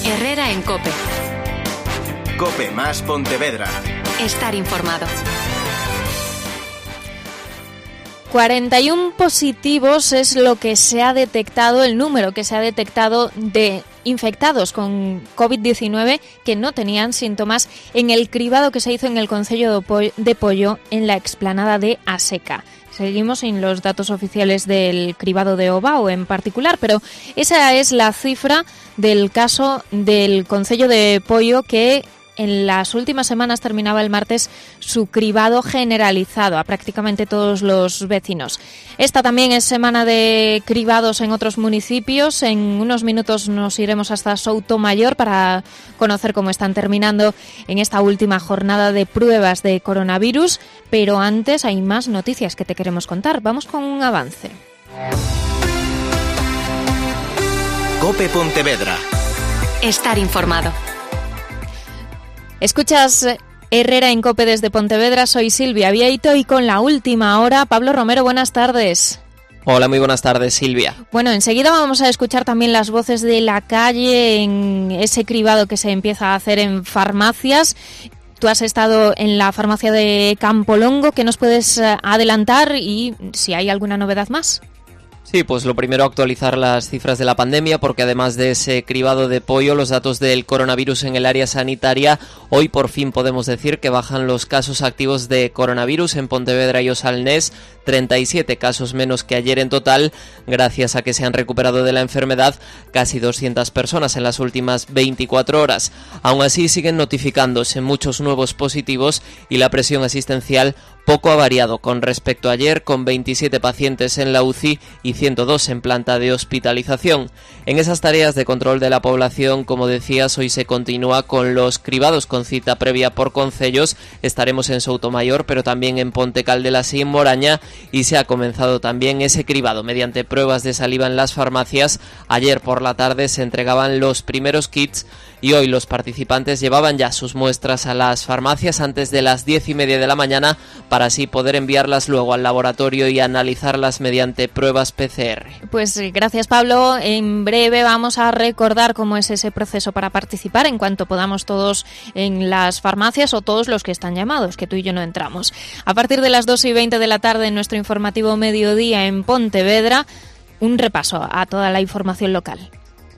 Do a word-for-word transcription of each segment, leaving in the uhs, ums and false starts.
Herrera en COPE. COPE más Pontevedra. Estar informado. cuarenta y uno positivos es lo que se ha detectado, el número que se ha detectado de infectados con covid diecinueve que no tenían síntomas en el cribado que se hizo en el concello de Poio en la explanada de Aseca. Seguimos sin los datos oficiales del cribado de Ovao en particular, pero esa es la cifra del caso del concello de Poio que en las últimas semanas terminaba el martes su cribado generalizado a prácticamente todos los vecinos. Esta también es semana de cribados en otros municipios. En unos minutos nos iremos hasta Soutomayor para conocer cómo están terminando en esta última jornada de pruebas de coronavirus. Pero antes hay más noticias que te queremos contar. Vamos con un avance. COPE Pontevedra. Estar informado. Escuchas Herrera en COPE desde Pontevedra, soy Silvia Vieito y con la última hora, Pablo Romero, buenas tardes. Hola, muy buenas tardes, Silvia. Bueno, enseguida vamos a escuchar también las voces de la calle en ese cribado que se empieza a hacer en farmacias. Tú has estado en la farmacia de Campolongo, ¿qué nos puedes adelantar y si hay alguna novedad más? Sí, pues lo primero actualizar las cifras de la pandemia porque además de ese cribado de Poio, los datos del coronavirus en el área sanitaria, hoy por fin podemos decir que bajan los casos activos de coronavirus en Pontevedra y Osalnés, treinta y siete casos menos que ayer en total, gracias a que se han recuperado de la enfermedad casi doscientas personas en las últimas veinticuatro horas. Aún así siguen notificándose muchos nuevos positivos y la presión asistencial poco ha variado con respecto a ayer, con veintisiete pacientes en la U C I y ciento dos en planta de hospitalización. En esas tareas de control de la población, como decías, hoy se continúa con los cribados con cita previa por concellos. Estaremos en Soutomayor, pero también en Ponte Caldelas y en Moraña, y se ha comenzado también ese cribado mediante pruebas de saliva en las farmacias. Ayer por la tarde se entregaban los primeros kits y hoy los participantes llevaban ya sus muestras a las farmacias antes de las diez y media de la mañana para así poder enviarlas luego al laboratorio y analizarlas mediante pruebas P C R. Pues gracias, Pablo. En breve vamos a recordar cómo es ese proceso para participar en cuanto podamos todos en las farmacias o todos los que están llamados, que tú y yo no entramos. A partir de las dos y veinte de la tarde en nuestro informativo Mediodía en Pontevedra, un repaso a toda la información local.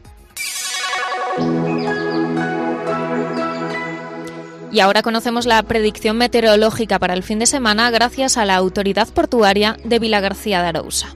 Y ahora conocemos la predicción meteorológica para el fin de semana gracias a la Autoridad Portuaria de Vilagarcía de Arousa.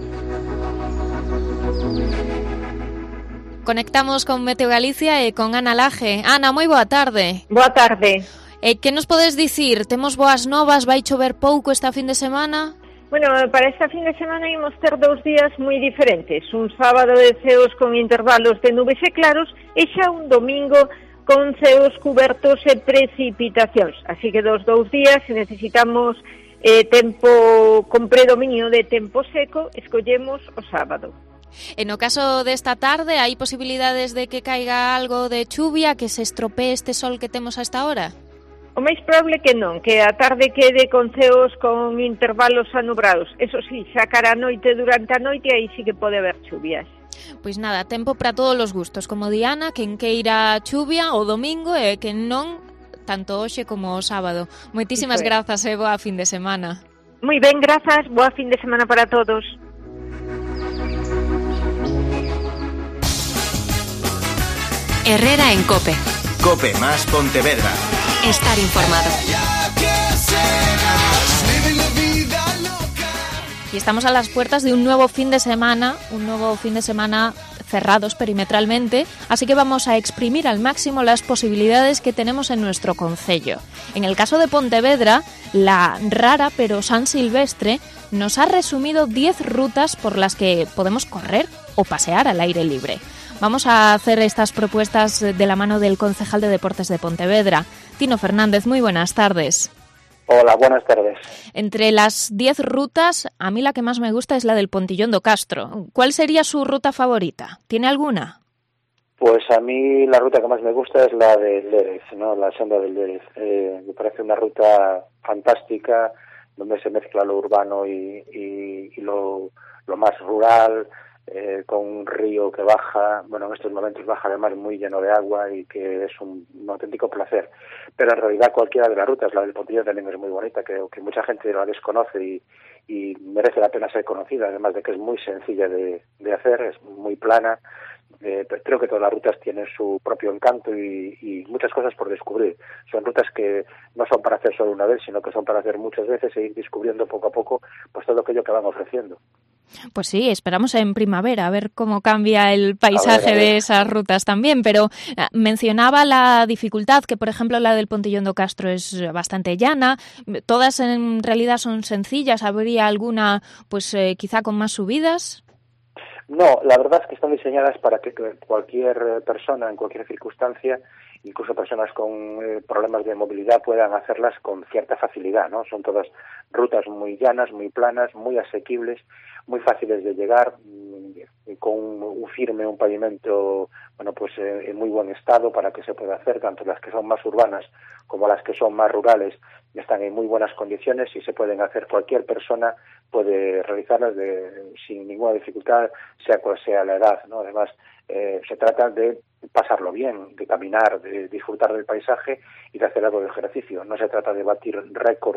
Conectamos con Meteo Galicia e con Ana Laje. Ana, moi boa tarde. Boa tarde. E que nos podes dicir? Temos boas novas, vai chover pouco esta fin de semana? Bueno, para esta fin de semana imos ter dous días moi diferentes. Un sábado de ceos con intervalos de nubes e claros e xa un domingo con ceos cubertos e precipitacións. Así que dos dous días, se necesitamos eh, tempo con predominio de tempo seco, escollemos o sábado. En o caso desta tarde, hai posibilidades de que caiga algo de chuvia, que se estropee este sol que temos a esta hora? O máis probable que non, que a tarde quede con ceos con intervalos anubrados. Eso sí, xa cara a noite durante a noite, aí sí que pode haber chuvias. Pois nada, tempo para todos os gustos, como Diana, quen queira chuvia o domingo e quen non, tanto hoxe como o sábado. Moitísimas grazas e boa fin de semana. Moi ben, grazas, boa fin de semana para todos. Herrera en COPE. COPE más Pontevedra. Estar informado. Y estamos a las puertas de un nuevo fin de semana, un nuevo fin de semana cerrados perimetralmente, así que vamos a exprimir al máximo las posibilidades que tenemos en nuestro concello. En el caso de Pontevedra, la rara pero San Silvestre nos ha resumido diez rutas por las que podemos correr o pasear al aire libre. Vamos a hacer estas propuestas de la mano del concejal de Deportes de Pontevedra, Tino Fernández. Muy buenas tardes. Hola, buenas tardes. Entre las diez rutas, a mí la que más me gusta es la del Pontillón do Castro. ¿Cuál sería su ruta favorita? ¿Tiene alguna? Pues a mí la ruta que más me gusta es la del Lérez, ¿no? La senda del Lérez. Eh, me parece una ruta fantástica, donde se mezcla lo urbano y, y, y lo, lo más rural. eh, con un río que baja, bueno, en estos momentos baja además muy lleno de agua y que es un, un auténtico placer. Pero en realidad cualquiera de las rutas, la del Pontillón también es muy bonita, creo que mucha gente la desconoce y, y merece la pena ser conocida, además de que es muy sencilla de, de hacer, es muy plana. Eh, creo que todas las rutas tienen su propio encanto y, y muchas cosas por descubrir. Son rutas que no son para hacer solo una vez, sino que son para hacer muchas veces e ir descubriendo poco a poco pues todo aquello que van ofreciendo. Pues sí, esperamos en primavera a ver cómo cambia el paisaje a ver, a ver. de esas rutas también, pero mencionaba la dificultad, que por ejemplo la del Pontillón do Castro es bastante llana, todas en realidad son sencillas, ¿habría alguna pues eh, quizá con más subidas? No, la verdad es que están diseñadas para que cualquier persona, en cualquier circunstancia, incluso personas con eh, problemas de movilidad, puedan hacerlas con cierta facilidad, ¿no? Son todas rutas muy llanas, muy planas, muy asequibles, muy fáciles de llegar, con un firme, un pavimento, bueno, pues eh, en muy buen estado para que se pueda hacer, tanto las que son más urbanas como las que son más rurales, están en muy buenas condiciones y se pueden hacer. Cualquier persona puede realizarlas de, sin ninguna dificultad, sea cual sea la edad, ¿no? Además, eh, se trata de pasarlo bien, de caminar, de disfrutar del paisaje y de hacer algo de ejercicio. No se trata de batir récords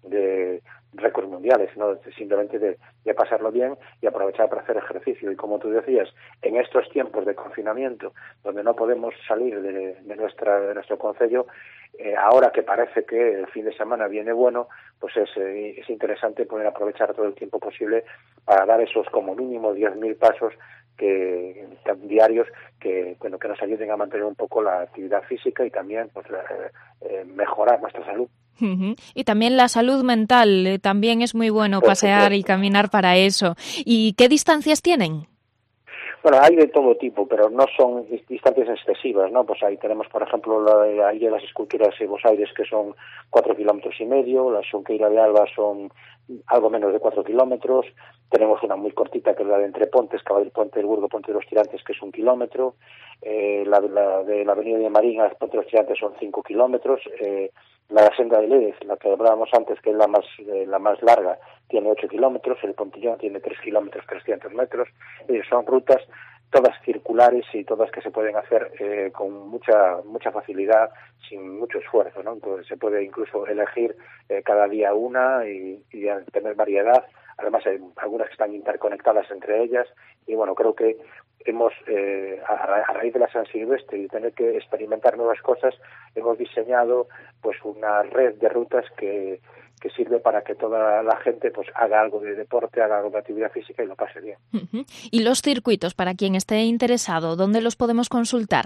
de récords mundiales, sino simplemente de, de pasarlo bien y aprovechar para hacer ejercicio. Y como tú decías, en estos tiempos de confinamiento, donde no podemos salir de, de nuestra de nuestro concello, eh, ahora que parece que el fin de semana viene bueno, pues es, eh, es interesante poder aprovechar todo el tiempo posible para dar esos como mínimo diez mil pasos que diarios que bueno que nos ayuden a mantener un poco la actividad física y también pues eh, eh, mejorar nuestra salud. Uh-huh. Y también la salud mental, eh, también es muy bueno por pasear supuesto. Y caminar para eso. ¿Y qué distancias tienen? Bueno, hay de todo tipo, pero no son distancias excesivas, ¿no? Pues ahí tenemos, por ejemplo, la, ahí las esculturas de Bos Aires, que son cuatro kilómetros y medio, la Xunqueira de Alba son algo menos de cuatro kilómetros, tenemos una muy cortita que es la de Entre Pontes, Caballero Puente del Burgo, Puente de los Tirantes, que es un kilómetro, eh, la, la de la avenida de Marín a Puente de los Tirantes son cinco kilómetros, eh, la senda de Lérez, la que hablábamos antes, que es la más eh, la más larga, tiene ocho kilómetros, el Pontillón tiene tres kilómetros, trescientos metros, eh, son rutas todas circulares y todas que se pueden hacer eh, con mucha mucha facilidad, sin mucho esfuerzo, ¿no? Entonces se puede incluso elegir eh, cada día una y, y tener variedad. Además hay algunas que están interconectadas entre ellas y bueno, creo que hemos, eh, a, a raíz de la San Silvestre y tener que experimentar nuevas cosas, hemos diseñado pues una red de rutas que que sirve para que toda la gente pues haga algo de deporte, haga algo de actividad física y lo pase bien. Uh-huh. ¿Y los circuitos, para quien esté interesado, dónde los podemos consultar?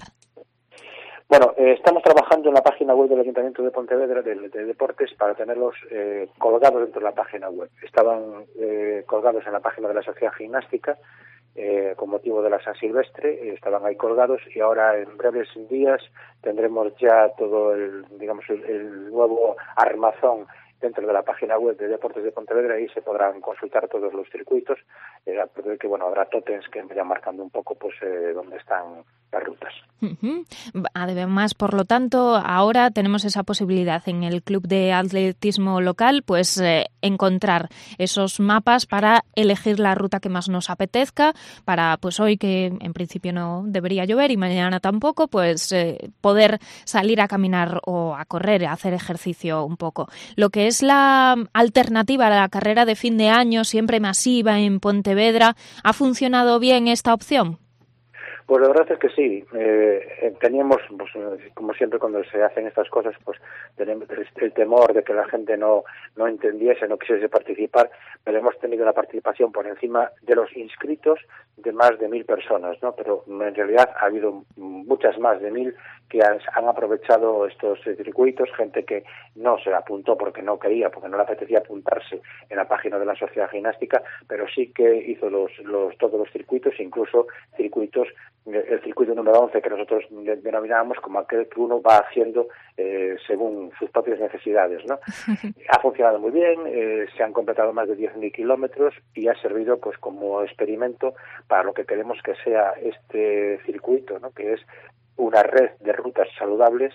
Bueno, eh, estamos trabajando en la página web del Ayuntamiento de Pontevedra de, de Deportes para tenerlos eh, colgados dentro de la página web. Estaban eh, colgados en la página de la Sociedad Gimnástica eh, con motivo de la San Silvestre, eh, estaban ahí colgados y ahora en breves días tendremos ya todo el, digamos, el, el nuevo armazón dentro de la página web de Deportes de Pontevedra y se podrán consultar todos los circuitos, eh, aparte de que bueno habrá tótems que vayan marcando un poco pues eh, dónde están las rutas. Uh-huh. Además, por lo tanto, ahora tenemos esa posibilidad en el club de atletismo local, pues eh, encontrar esos mapas para elegir la ruta que más nos apetezca, para pues hoy que en principio no debería llover y mañana tampoco, pues eh, poder salir a caminar o a correr, a hacer ejercicio un poco. Lo que es la alternativa a la carrera de fin de año, siempre masiva en Pontevedra, ¿ha funcionado bien esta opción? Pues la verdad es que sí. Eh, teníamos, pues, como siempre cuando se hacen estas cosas, pues tenemos el temor de que la gente no no entendiese, no quisiese participar, pero hemos tenido la participación por encima de los inscritos de más de mil personas, ¿no? Pero en realidad ha habido muchas más de mil que han, han aprovechado estos circuitos, gente que no se apuntó porque no quería, porque no le apetecía apuntarse en la página de la Sociedad Gimnástica, pero sí que hizo los, los todos los circuitos, incluso circuitos, el circuito número once que nosotros denominábamos como aquel que uno va haciendo eh, según sus propias necesidades, ¿no? Ha funcionado muy bien, eh, se han completado más de diez mil kilómetros y ha servido pues como experimento para lo que queremos que sea este circuito, ¿no? Que es una red de rutas saludables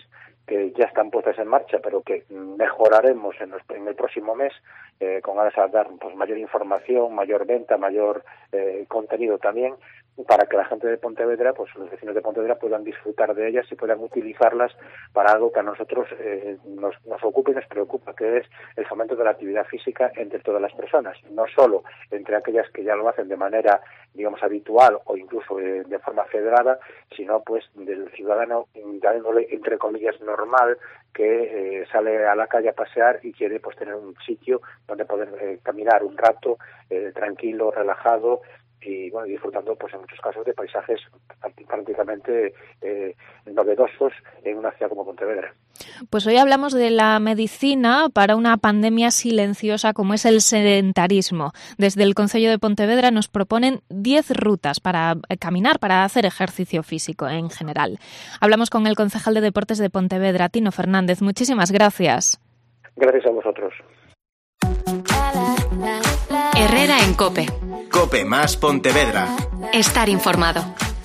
que ya están puestas en marcha, pero que mejoraremos en, los, en el próximo mes, eh, con ganas de dar pues, mayor información, mayor venta, mayor eh, contenido también, para que la gente de Pontevedra, pues los vecinos de Pontevedra puedan disfrutar de ellas y puedan utilizarlas para algo que a nosotros eh, nos, nos ocupa y nos preocupa, que es el fomento de la actividad física entre todas las personas, no solo entre aquellas que ya lo hacen de manera, digamos, habitual o incluso eh, de forma federada, sino pues del ciudadano, llamémosle entre comillas normal, que eh, sale a la calle a pasear y quiere pues tener un sitio donde poder eh, caminar un rato eh, tranquilo, relajado, y bueno, disfrutando pues en muchos casos de paisajes prácticamente eh, novedosos en una ciudad como Pontevedra. Pues hoy hablamos de la medicina para una pandemia silenciosa como es el sedentarismo. Desde el Concello de Pontevedra nos proponen diez rutas para caminar, para hacer ejercicio físico en general. Hablamos con el concejal de Deportes de Pontevedra, Tino Fernández. Muchísimas gracias. Gracias a vosotros. Herrera en COPE. COPE más Pontevedra. Estar informado.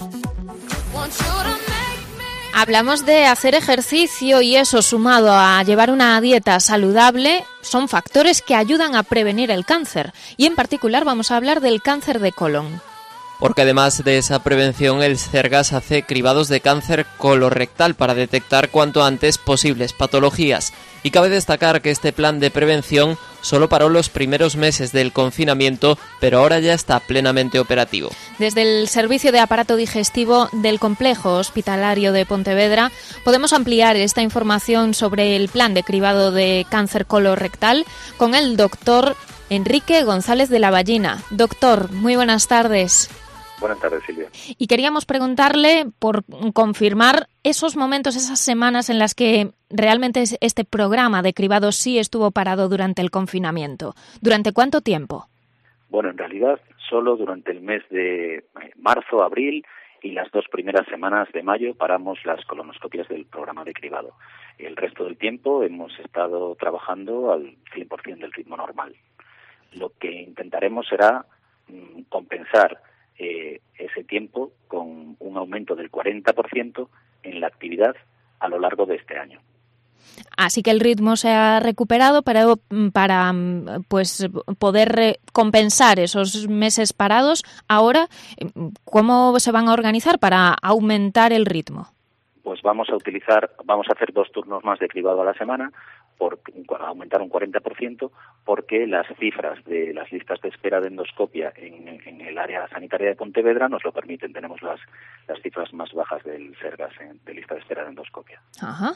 Hablamos de hacer ejercicio y eso, sumado a llevar una dieta saludable, son factores que ayudan a prevenir el cáncer. Y en particular vamos a hablar del cáncer de colon. Porque además de esa prevención, el Sergas hace cribados de cáncer colorectal para detectar cuanto antes posibles patologías. Y cabe destacar que este plan de prevención solo paró los primeros meses del confinamiento, pero ahora ya está plenamente operativo. Desde el Servicio de Aparato Digestivo del Complejo Hospitalario de Pontevedra podemos ampliar esta información sobre el plan de cribado de cáncer colorectal con el doctor Enrique González de la Ballina. Doctor, muy buenas tardes. Buenas tardes, Silvia. Y queríamos preguntarle por confirmar esos momentos, esas semanas en las que realmente este programa de cribado sí estuvo parado durante el confinamiento. ¿Durante cuánto tiempo? Bueno, en realidad solo durante el mes de marzo, abril y las dos primeras semanas de mayo paramos las colonoscopias del programa de cribado. El resto del tiempo hemos estado trabajando al cien por ciento del ritmo normal. Lo que intentaremos será mmm, compensar Eh, ese tiempo con un aumento del cuarenta por ciento en la actividad a lo largo de este año. Así que el ritmo se ha recuperado para, para pues poder compensar esos meses parados. Ahora, ¿cómo se van a organizar para aumentar el ritmo? Pues vamos a utilizar, vamos a hacer dos turnos más de cribado a la semana, por aumentar un cuarenta por ciento, porque las cifras de las listas de espera de endoscopia en, en el área sanitaria de Pontevedra nos lo permiten. Tenemos las, las cifras más bajas del Sergas en, de lista de espera de endoscopia. Ajá.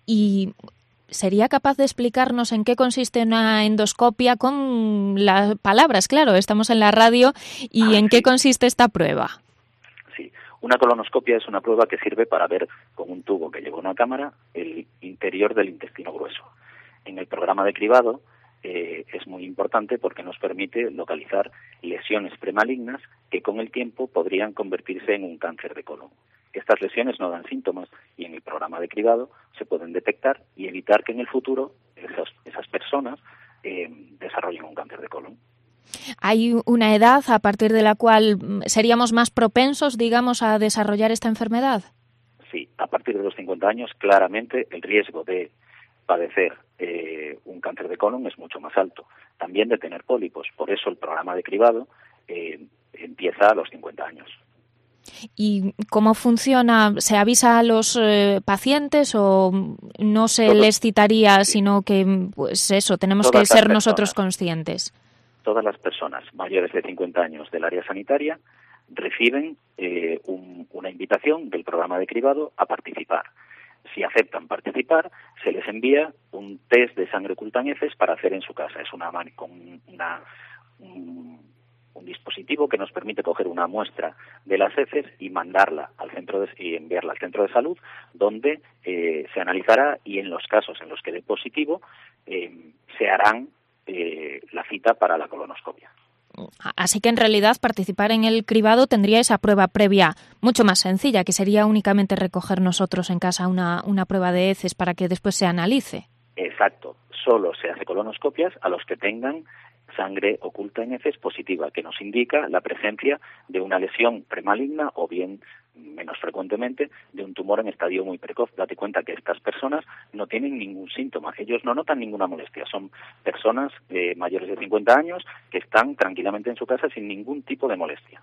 Y ¿sería capaz de explicarnos en qué consiste una endoscopia con las palabras? Claro, estamos en la radio. ¿Y ah, en sí. qué consiste esta prueba? Sí. Una colonoscopia es una prueba que sirve para ver con un tubo que lleva una cámara el interior del intestino grueso. En el programa de cribado eh, es muy importante porque nos permite localizar lesiones premalignas que con el tiempo podrían convertirse en un cáncer de colon. Estas lesiones no dan síntomas y en el programa de cribado se pueden detectar y evitar que en el futuro esas, esas personas eh, desarrollen un cáncer de colon. ¿Hay una edad a partir de la cual seríamos más propensos, digamos, a desarrollar esta enfermedad? Sí, a partir de los cincuenta años, claramente el riesgo de padecer eh, un cáncer de colon es mucho más alto. También de tener pólipos. Por eso el programa de cribado eh, empieza a los cincuenta años. ¿Y cómo funciona? ¿Se avisa a los eh, pacientes o no se Todos, les citaría, sí. sino que, pues eso, tenemos Todas que ser personas, nosotros conscientes? Todas las personas mayores de cincuenta años del área sanitaria reciben eh, un, una invitación del programa de cribado a participar. Si aceptan participar, se les envía un test de sangre oculta en heces para hacer en su casa. Es una, con una, un, un dispositivo que nos permite coger una muestra de las heces y mandarla al centro de, y enviarla al centro de salud, donde eh, se analizará y en los casos en los que dé positivo eh, se harán eh, la cita para la colonoscopia. Así que en realidad participar en el cribado tendría esa prueba previa mucho más sencilla, que sería únicamente recoger nosotros en casa una, una prueba de heces para que después se analice. Exacto. Solo se hace colonoscopias a los que tengan sangre oculta en heces positiva, que nos indica la presencia de una lesión premaligna o bien menos frecuentemente, de un tumor en estadio muy precoz. Date cuenta que estas personas no tienen ningún síntoma, ellos no notan ninguna molestia, son personas eh, mayores de cincuenta años que están tranquilamente en su casa sin ningún tipo de molestia.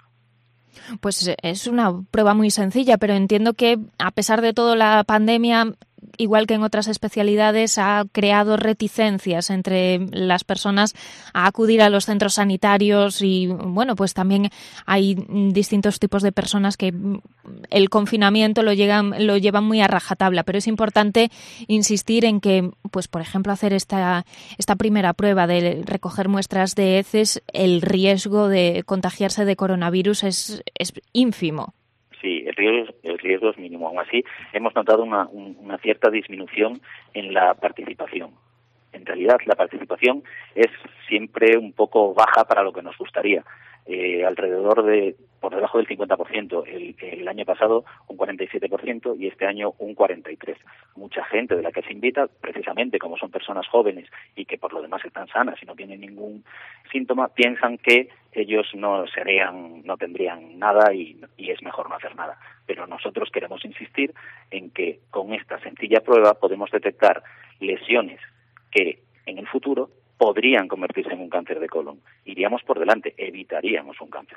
Pues es una prueba muy sencilla, pero entiendo que a pesar de todo la pandemia, igual que en otras especialidades, ha creado reticencias entre las personas a acudir a los centros sanitarios y, bueno, pues también hay distintos tipos de personas que el confinamiento lo, llegan, lo llevan muy a rajatabla, pero es importante insistir en que, pues por ejemplo, hacer esta, esta primera prueba de recoger muestras de heces, el riesgo de contagiarse de coronavirus es, es ínfimo. Sí, el riesgo, el riesgo es mínimo. Aún así, hemos notado una, un, una cierta disminución en la participación. En realidad, la participación es siempre un poco baja para lo que nos gustaría. Eh, alrededor de, por debajo del cincuenta por ciento. El, el año pasado un cuarenta y siete por ciento y este año un cuarenta y tres por ciento. Mucha gente de la que se invita, precisamente como son personas jóvenes y que por lo demás están sanas y no tienen ningún síntoma, piensan que ellos no serían, no tendrían nada y, y es mejor no hacer nada. Pero nosotros queremos insistir en que con esta sencilla prueba podemos detectar lesiones que en el futuro podrían convertirse en un cáncer de colon. Iríamos por delante, evitaríamos un cáncer.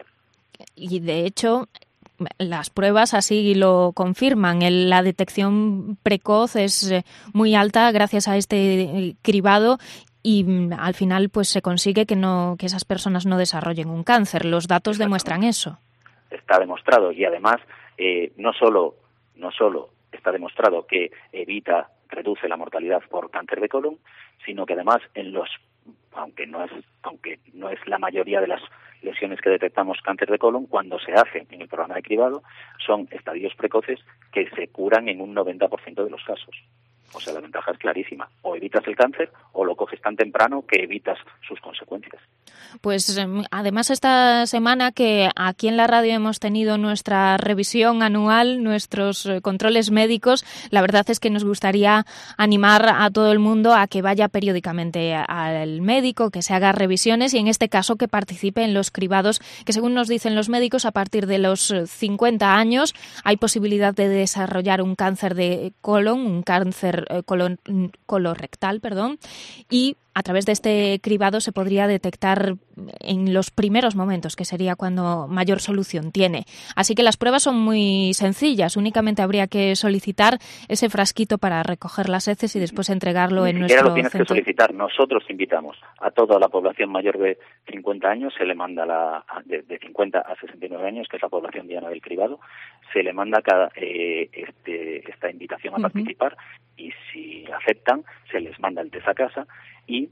Y de hecho, las pruebas así lo confirman. El, la detección precoz es muy alta gracias a este cribado y al final pues se consigue que no que esas personas no desarrollen un cáncer. Los datos demuestran eso. Está demostrado y además eh, no solo no solo está demostrado que evita, reduce la mortalidad por cáncer de colon, sino que además en los aunque no es aunque no es la mayoría de las lesiones que detectamos cáncer de colon, cuando se hace en el programa de cribado son estadios precoces que se curan en un noventa por ciento de los casos. O sea, la ventaja es clarísima. O evitas el cáncer o lo coges tan temprano que evitas sus consecuencias. Pues además esta semana que aquí en la radio hemos tenido nuestra revisión anual, nuestros controles médicos, la verdad es que nos gustaría animar a todo el mundo a que vaya periódicamente al médico, que se haga revisiones y en este caso que participe en los cribados, que según nos dicen los médicos, a partir de los cincuenta años hay posibilidad de desarrollar un cáncer de colon, un cáncer colon, colorectal, perdón, y a través de este cribado se podría detectar en los primeros momentos, que sería cuando mayor solución tiene. Así que las pruebas son muy sencillas. Únicamente habría que solicitar ese frasquito para recoger las heces y después entregarlo Ni en nuestro nuestro lo tienes centro. que solicitar. Nosotros invitamos a toda la población mayor de cincuenta años, se le manda la de, de cincuenta a sesenta y nueve años, que es la población diana del cribado, se le manda cada eh, este, esta invitación a participar uh-huh. y si aceptan se les manda el test a casa y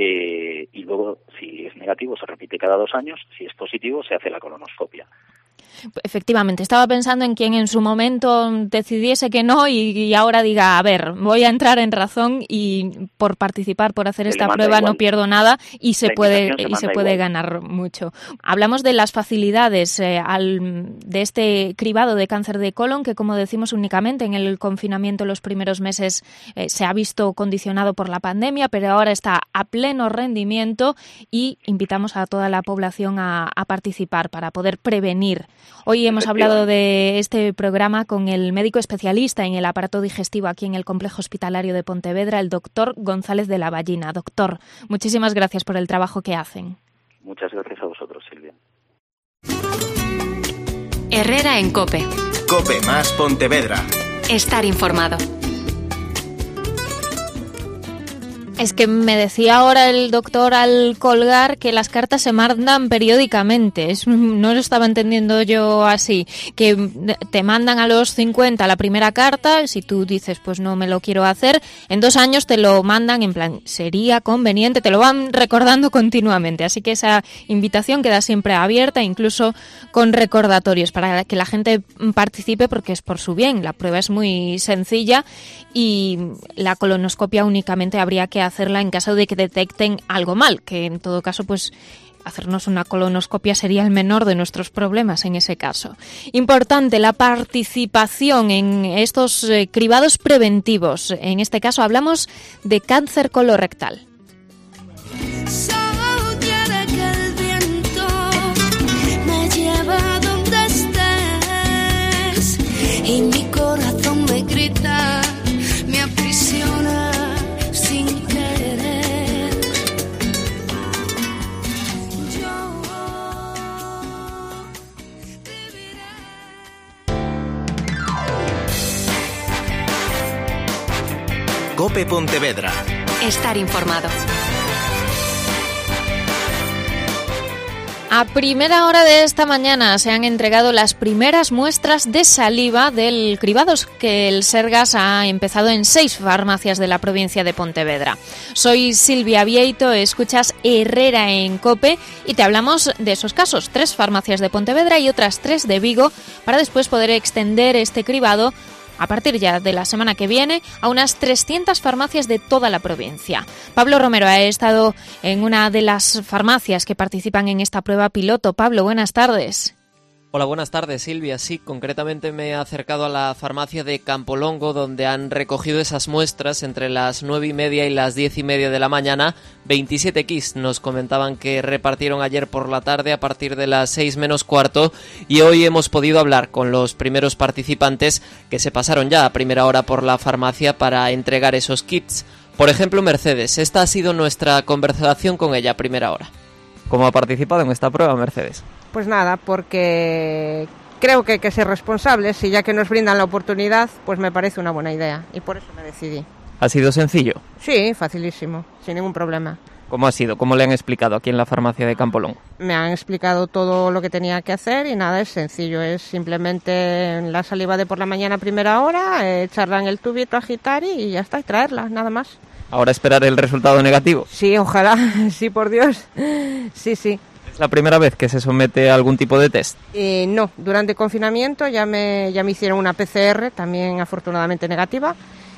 eh, y luego si es negativo se repite cada dos años, si es positivo se hace la colonoscopia. Efectivamente, estaba pensando en quien en su momento decidiese que no y, y ahora diga, a ver, voy a entrar en razón y por participar, por hacer se esta prueba igual. No pierdo nada y se la puede se y se puede igual. Ganar mucho. Hablamos de las facilidades eh, al, de este cribado de cáncer de colon que, como decimos, únicamente en el confinamiento los primeros meses eh, se ha visto condicionado por la pandemia, pero ahora está a pleno rendimiento y invitamos a toda la población a, a participar para poder prevenir. Hoy hemos hablado de este programa con el médico especialista en el aparato digestivo aquí en el Complejo Hospitalario de Pontevedra, el doctor González de la Ballina. Doctor, muchísimas gracias por el trabajo que hacen. Muchas gracias a vosotros, Silvia. Herrera en COPE. COPE más Pontevedra. Estar informado. Es que me decía ahora el doctor al colgar que las cartas se mandan periódicamente. Es, no lo estaba entendiendo yo así. Que te mandan a los cincuenta la primera carta, si tú dices pues no me lo quiero hacer, en dos años te lo mandan en plan, sería conveniente, te lo van recordando continuamente. Así que esa invitación queda siempre abierta, incluso con recordatorios, para que la gente participe porque es por su bien. La prueba es muy sencilla y la colonoscopia únicamente habría que hacerla en caso de que detecten algo mal, que en todo caso pues hacernos una colonoscopia sería el menor de nuestros problemas en ese caso. Importante la participación en estos eh, cribados preventivos. En este caso hablamos de cáncer colorectal. mi corazón me grita, me aprisiona sin querer. Yo viviré. COPE Pontevedra. Estar informado. A primera hora de esta mañana se han entregado las primeras muestras de saliva del cribados que el Sergas ha empezado en seis farmacias de la provincia de Pontevedra. Soy Silvia Vieito, escuchas Herrera en COPE y te hablamos de esos casos, tres farmacias de Pontevedra y otras tres de Vigo, para después poder extender este cribado a partir ya de la semana que viene a unas trescientas farmacias de toda la provincia. Pablo Romero ha estado en una de las farmacias que participan en esta prueba piloto. Pablo, buenas tardes. Hola, buenas tardes, Silvia. Sí, concretamente me he acercado a la farmacia de Campolongo, donde han recogido esas muestras entre las nueve y media y las diez y media de la mañana. veintisiete kits nos comentaban que repartieron ayer por la tarde a partir de las seis menos cuarto, y hoy hemos podido hablar con los primeros participantes que se pasaron ya a primera hora por la farmacia para entregar esos kits. Por ejemplo, Mercedes. Esta ha sido nuestra conversación con ella a primera hora. ¿Cómo ha participado en esta prueba, Mercedes? Pues nada, porque creo que hay que ser responsables y ya que nos brindan la oportunidad, pues me parece una buena idea y por eso me decidí. ¿Ha sido sencillo? Sí, facilísimo, sin ningún problema. ¿Cómo ha sido? ¿Cómo le han explicado aquí en la farmacia de Campolongo? Me han explicado todo lo que tenía que hacer y nada, es sencillo, es simplemente la saliva de por la mañana a primera hora, eh, echarla en el tubito, agitar y ya está, y traerla, nada más. ¿Ahora esperar el resultado negativo? Sí, ojalá, sí, por Dios, sí, sí. ¿Es la primera vez que se somete a algún tipo de test? Eh, no, durante el confinamiento ya me, ya me hicieron una P C R, también afortunadamente negativa,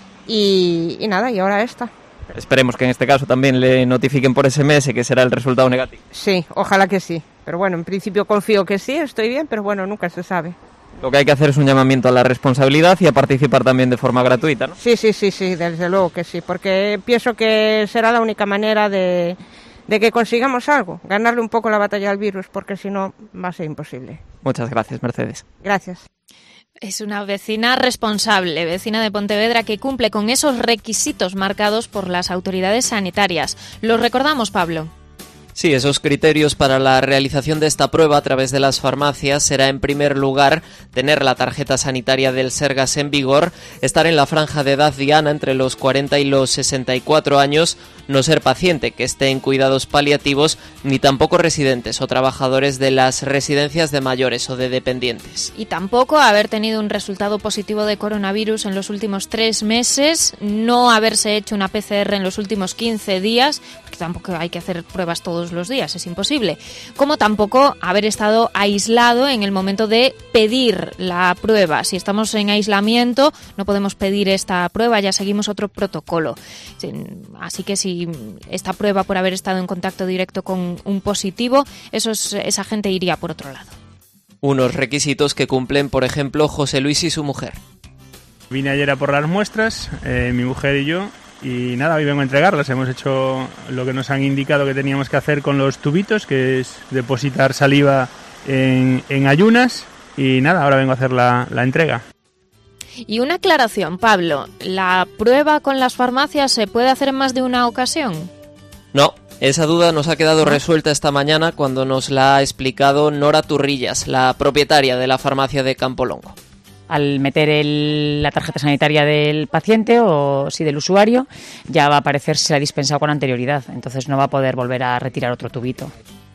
y, y nada, y ahora esta. Esperemos que en este caso también le notifiquen por S M S que será el resultado negativo. Sí, ojalá que sí, pero bueno, en principio confío que sí, estoy bien, pero bueno, nunca se sabe. Lo que hay que hacer es un llamamiento a la responsabilidad y a participar también de forma gratuita, ¿no? Sí, sí, sí, sí, desde luego que sí, porque pienso que será la única manera de... de que consigamos algo, ganarle un poco la batalla al virus, porque si no va a ser imposible. Muchas gracias, Mercedes. Gracias. Es una vecina responsable, vecina de Pontevedra, que cumple con esos requisitos marcados por las autoridades sanitarias. ¿Los recordamos, Pablo? Sí, esos criterios para la realización de esta prueba a través de las farmacias será, en primer lugar, tener la tarjeta sanitaria del Sergas en vigor, estar en la franja de edad diana entre los cuarenta y los sesenta y cuatro años, no ser paciente que esté en cuidados paliativos, ni tampoco residentes o trabajadores de las residencias de mayores o de dependientes. Y tampoco haber tenido un resultado positivo de coronavirus en los últimos tres meses, no haberse hecho una P C R en los últimos quince días, porque tampoco hay que hacer pruebas todos los días, es imposible, como tampoco haber estado aislado en el momento de pedir la prueba. Si estamos en aislamiento no podemos pedir esta prueba, ya seguimos otro protocolo. Así que si esta prueba por haber estado en contacto directo con un positivo, eso es, esa gente iría por otro lado. Unos requisitos que cumplen, por ejemplo, José Luis y su mujer. Vine ayer a por las muestras, eh, mi mujer y yo, y nada, hoy vengo a entregarlas. Hemos hecho lo que nos han indicado que teníamos que hacer con los tubitos, que es depositar saliva en, en ayunas, y nada, ahora vengo a hacer la, la entrega. Y una aclaración, Pablo, ¿la prueba con las farmacias se puede hacer en más de una ocasión? No, esa duda nos ha quedado resuelta esta mañana cuando nos la ha explicado Nora Turrillas, la propietaria de la farmacia de Campolongo. Al meter el, la tarjeta sanitaria del paciente o sí del usuario, ya va a aparecer si se la ha dispensado con anterioridad, entonces no va a poder volver a retirar otro tubito.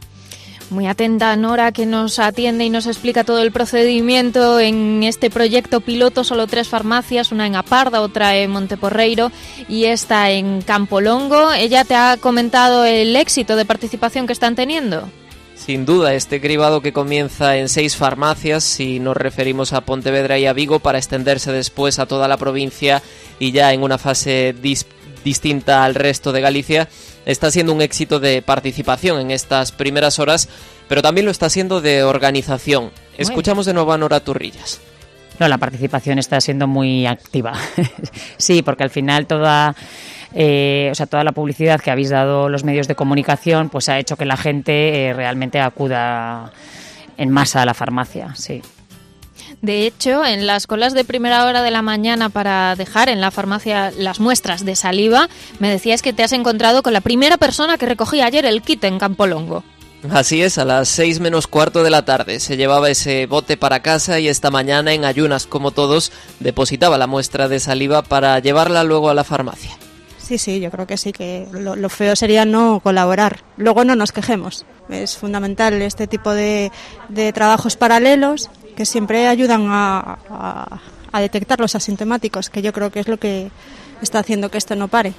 Muy atenta Nora, que nos atiende y nos explica todo el procedimiento en este proyecto piloto. Solo tres farmacias, una en Aparda, otra en Monteporreiro y esta en Campolongo. ¿Ella te ha comentado el éxito de participación que están teniendo? Sin duda, este cribado que comienza en seis farmacias, si nos referimos a Pontevedra y a Vigo, para extenderse después a toda la provincia y ya en una fase dis- distinta al resto de Galicia, está siendo un éxito de participación en estas primeras horas, pero también lo está siendo de organización. Escuchamos de nuevo a Nora Turrillas. No, la participación está siendo muy activa. Sí, porque al final toda... Eh, o sea, toda la publicidad que habéis dado los medios de comunicación pues ha hecho que la gente eh, realmente acuda en masa a la farmacia, sí. De hecho, en las colas de primera hora de la mañana para dejar en la farmacia las muestras de saliva, me decías que te has encontrado con la primera persona que recogía ayer el kit en Campolongo. Así es, a las seis menos cuarto de la tarde se llevaba ese bote para casa y esta mañana, en ayunas como todos, depositaba la muestra de saliva para llevarla luego a la farmacia. Sí, sí, yo creo que sí, que lo, lo feo sería no colaborar. Luego no nos quejemos. Es fundamental este tipo de, de trabajos paralelos que siempre ayudan a, a, a detectar los asintomáticos, que yo creo que es lo que está haciendo que esto no pare.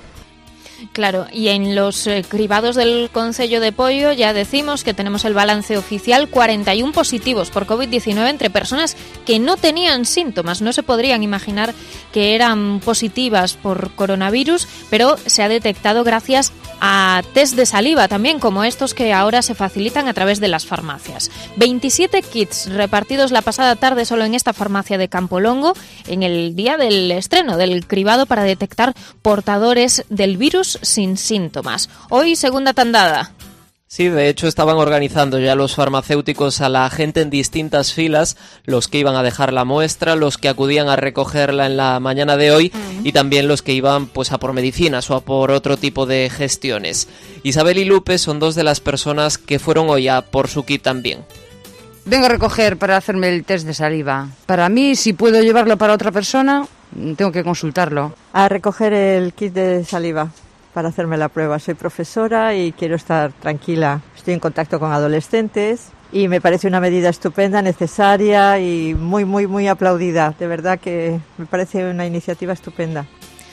Claro, y en los eh, cribados del Concello de Poio ya decimos que tenemos el balance oficial, cuarenta y uno positivos por covid diecinueve entre personas que no tenían síntomas. No se podrían imaginar que eran positivas por coronavirus, pero se ha detectado gracias a test de saliva también, como estos que ahora se facilitan a través de las farmacias. veintisiete kits repartidos la pasada tarde solo en esta farmacia de Campolongo, en el día del estreno del cribado para detectar portadores del virus sin síntomas. Hoy, segunda tandada. Sí, de hecho estaban organizando ya los farmacéuticos a la gente en distintas filas, los que iban a dejar la muestra, los que acudían a recogerla en la mañana de hoy uh-huh. y también los que iban pues a por medicinas o a por otro tipo de gestiones. Isabel y Lupe son dos de las personas que fueron hoy a por su kit también. Vengo a recoger para hacerme el test de saliva. Para mí, si puedo llevarlo para otra persona, tengo que consultarlo. A recoger el kit de saliva para hacerme la prueba. Soy profesora y quiero estar tranquila. Estoy en contacto con adolescentes y me parece una medida estupenda, necesaria y muy, muy, muy aplaudida. De verdad que me parece una iniciativa estupenda.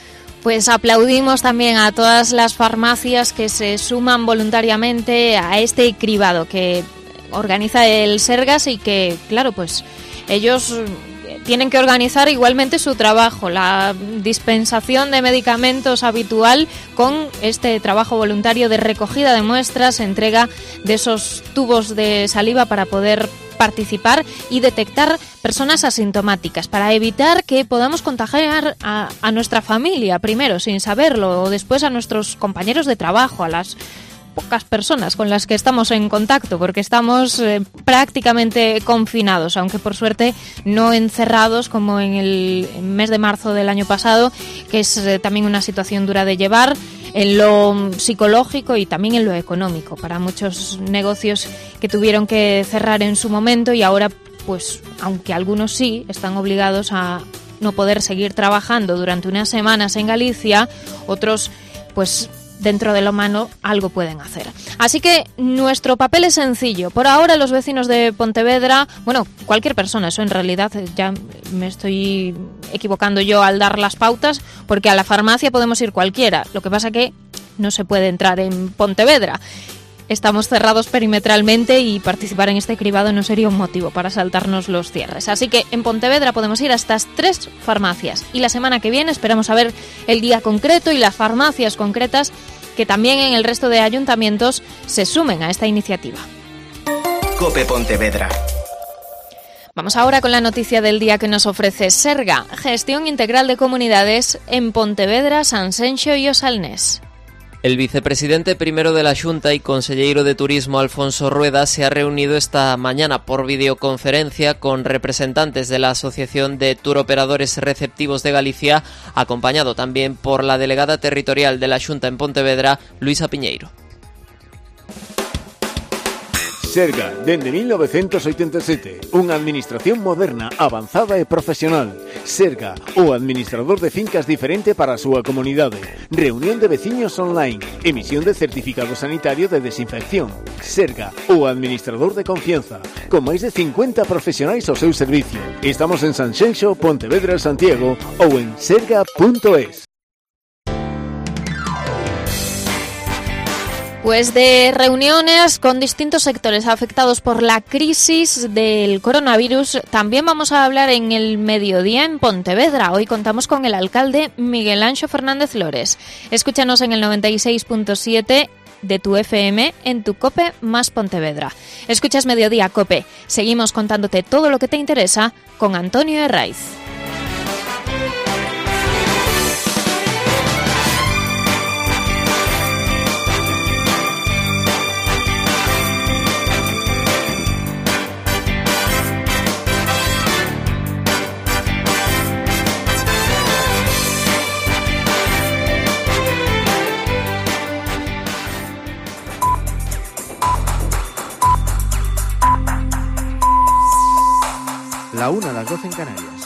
Pues aplaudimos también a todas las farmacias que se suman voluntariamente a este cribado que organiza el Sergas y que, claro, pues ellos tienen que organizar igualmente su trabajo, la dispensación de medicamentos habitual con este trabajo voluntario de recogida de muestras, entrega de esos tubos de saliva para poder participar y detectar personas asintomáticas, para evitar que podamos contagiar a, a nuestra familia primero sin saberlo o después a nuestros compañeros de trabajo, a las pocas personas con las que estamos en contacto, porque estamos eh, prácticamente confinados, aunque por suerte no encerrados como en el mes de marzo del año pasado, que es eh, también una situación dura de llevar en lo psicológico y también en lo económico para muchos negocios que tuvieron que cerrar en su momento y ahora, pues, aunque algunos sí están obligados a no poder seguir trabajando durante unas semanas en Galicia, otros, pues, dentro de lo humano algo pueden hacer. Así que nuestro papel es sencillo. Por ahora los vecinos de Pontevedra, bueno, cualquier persona, eso en realidad ya me estoy equivocando yo al dar las pautas, porque a la farmacia podemos ir cualquiera. Lo que pasa que no se puede entrar en Pontevedra. Estamos cerrados perimetralmente y participar en este cribado no sería un motivo para saltarnos los cierres. Así que en Pontevedra podemos ir a estas tres farmacias y la semana que viene esperamos saber el día concreto y las farmacias concretas que también en el resto de ayuntamientos se sumen a esta iniciativa. COPE Pontevedra. Vamos ahora con la noticia del día que nos ofrece Serga, Gestión Integral de Comunidades en Pontevedra, Sanxenxo y Osalnés. El vicepresidente primero de la Xunta y conselleiro de Turismo Alfonso Rueda se ha reunido esta mañana por videoconferencia con representantes de la Asociación de Turoperadores Receptivos de Galicia, acompañado también por la delegada territorial de la Xunta en Pontevedra, Luisa Piñeiro. Serga, dende mil novecientos oitenta e sete, unha administración moderna, avanzada e profesional. Serga, o administrador de fincas diferente para a súa comunidade. Reunión de veciños online, emisión de certificado sanitario de desinfección. Serga, o administrador de confianza, con máis de cincuenta profesionais ao seu servicio. Estamos en Sanxenxo, Pontevedra, Santiago ou en serga punto es. Pues de reuniones con distintos sectores afectados por la crisis del coronavirus, también vamos a hablar en el mediodía en Pontevedra. Hoy contamos con el alcalde Miguel Anxo Fernández Lores. Escúchanos en el noventa y seis punto siete de tu F M en tu COPE más Pontevedra. Escuchas Mediodía COPE. Seguimos contándote todo lo que te interesa con Antonio Herraiz. la una a las doce en Canarias.